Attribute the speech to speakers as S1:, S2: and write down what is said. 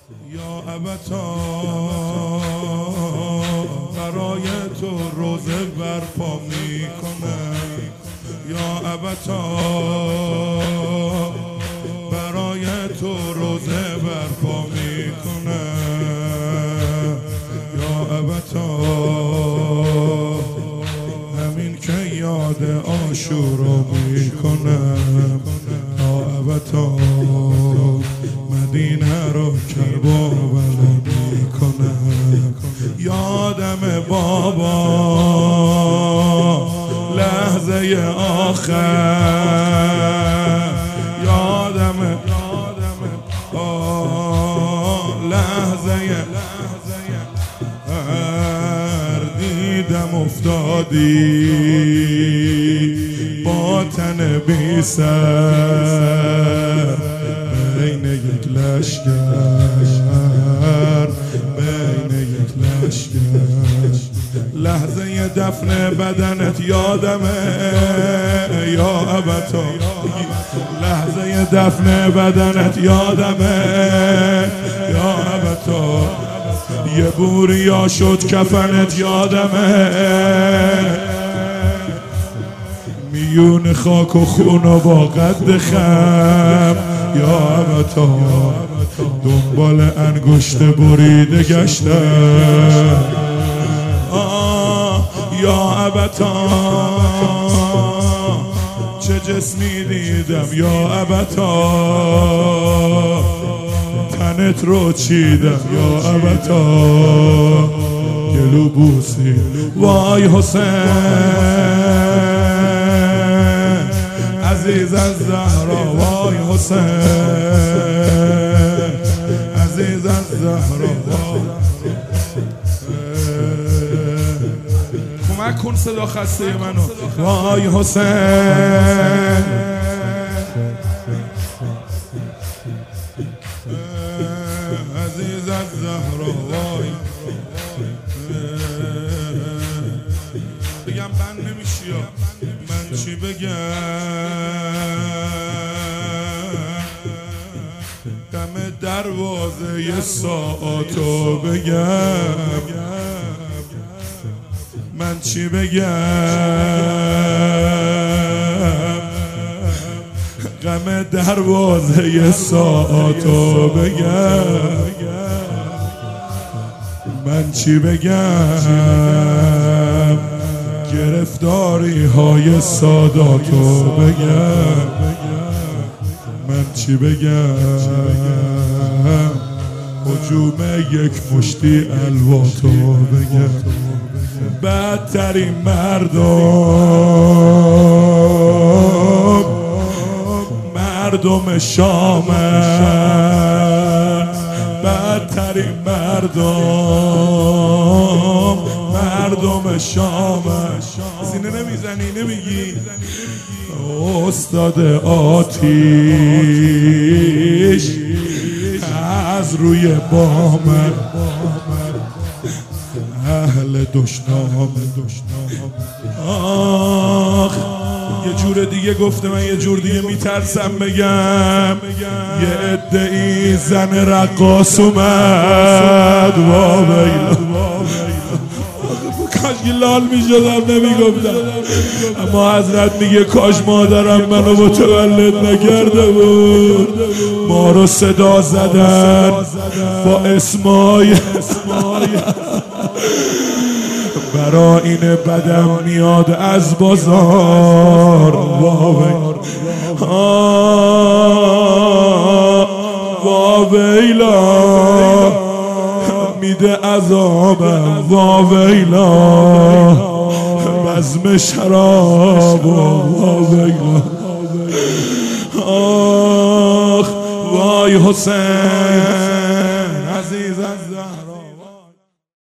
S1: یا ابتا برای تو روزه برپا میکنم، یا ابتا برای تو روزه برپا میکنم، یا ابتا همین که یاد عاشورا میکنم، یا ابتا مدینه رو کربلا میکنم، یادم بابا لحظه آخر، یادم لحظه دیدم افتادی با تن بی سر بین یک لشگر، بین یک لشگر، لحظه دفن بدنت یادمه یا ابتا، لحظه دفن بدنت یادمه یا ابتا، یه بوریا شد کفنت یادمه، میون خاک و خون و با قد خم یا ابتا، دنبال انگشت بریده گشتم یا ابتا، چه جسمی دیدم یا ابتا، تنت رو چیدم یا ابتا، گلو بوسی وای حسین عزیز از زهرا، وای حسین عزیز از زهرا، کمک کن صدا خسته منو، وای حسین عزیز از زهرا، وای بگم بند نمیشی یا من چی بگم، دم دروازه یه ساعتو بگم، من چی بگم، غم دروازه یه ساعتو بگم، من چی بگم، گرفتاری های ساداتو بگم، من چی بگم، هجوم یک مشتی الواتو بگم، بدترین مردم شام، بدترین مردم شام، سینه نمیزنی نمیگی، استاد آتیش از روی بام، اهل دشنام، آخ یه جور دیگه گفته، من یه جور دیگه میترسم بگم، یه عده‌ای زن رقاص اومد، وابیلا کاش که لال میشدم نمیگفتم، اما حضرت میگه کاش مادرم منو متولد نکرده بود، ما رو صدا زدن با اسمای برا این بدم میاد از بازار، واویلا میده عذابم، واویلا بزم شراب، واویلا آخ وای حسین